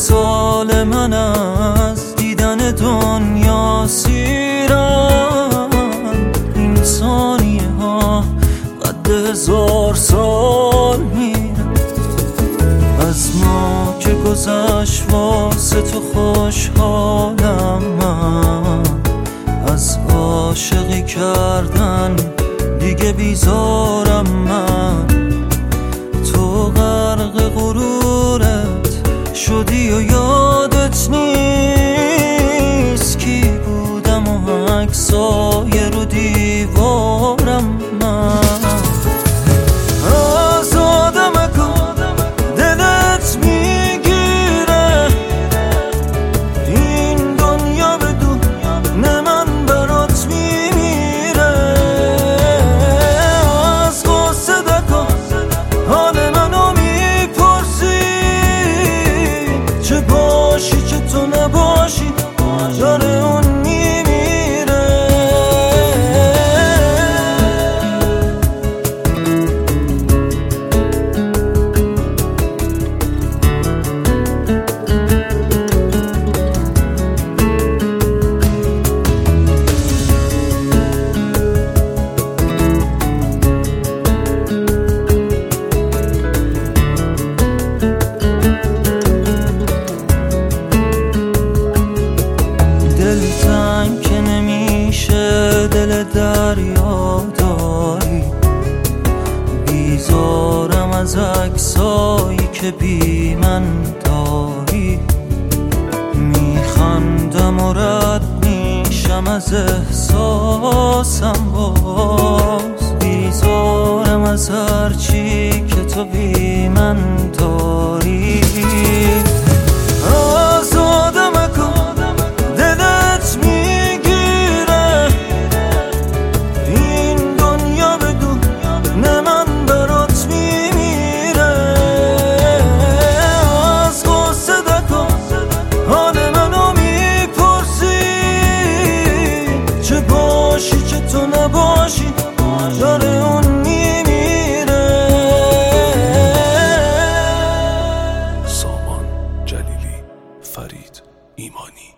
سال من از دیدن دنیا سیرم. این ثانیه ها قد 1000 سال میرم. از ما که گذشت واسه تو خوشحالم من. از عاشقی کردن دیگه بیزارم من. تو غرق غرورت شدی و یادت نیست کی بودم و عکسای رو دیوارم من. از آدمکو دلت میگیره این دنیا بدون من برات میمیره. از غصه دکا حال منو میپرسی چه باشی چه تو نباشی داره اون میمیره. دلتنگ که نمیشه دل دریا داری. بیزارم از عکسایی که بی من داری. میخندم و رد میشم از احساسم باز. بیزارم از هرچی که تو بی من داری. از آدمکو دلت میگیره این دنیا بدون من برات میمیره. از غصه دکا حال منو میپرسی چه باشی چه تو نباشی داره اون میمیره. سامان جلیلی، فرید ایمانی.